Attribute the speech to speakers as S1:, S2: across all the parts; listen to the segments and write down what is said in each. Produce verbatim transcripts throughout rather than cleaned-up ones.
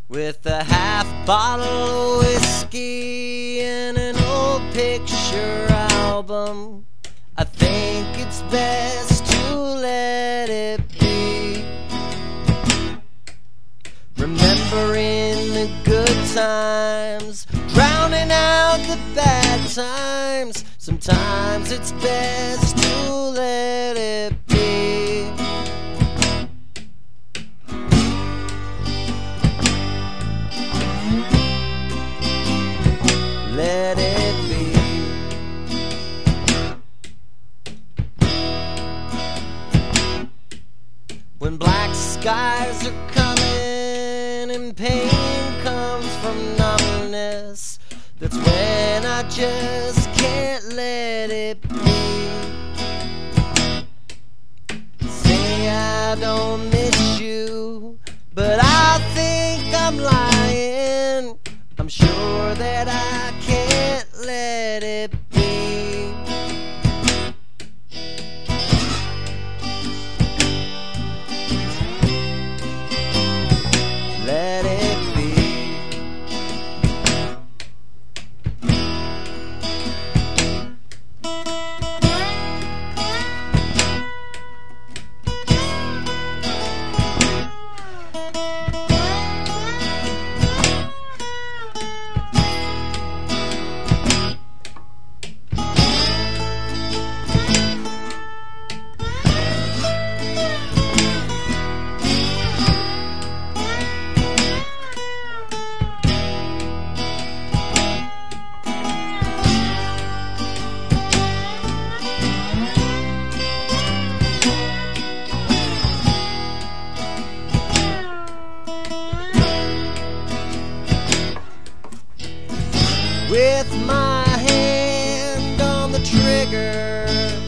S1: with a half bottle of whiskey and an old picture album. I think it's best to let it be, remembering the good times, drowning out the bad times. Sometimes it's best to let it be. Let it be. When black skies are coming and pain comes from numbness, that's when I just can't let it be. Say I don't miss you, but I think I'm lying. I'm sure that I can't let it be. Let it be. With my hand on the trigger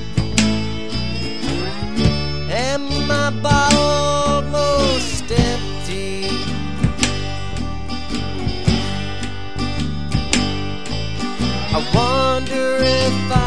S1: and my bottle almost empty, I wonder if I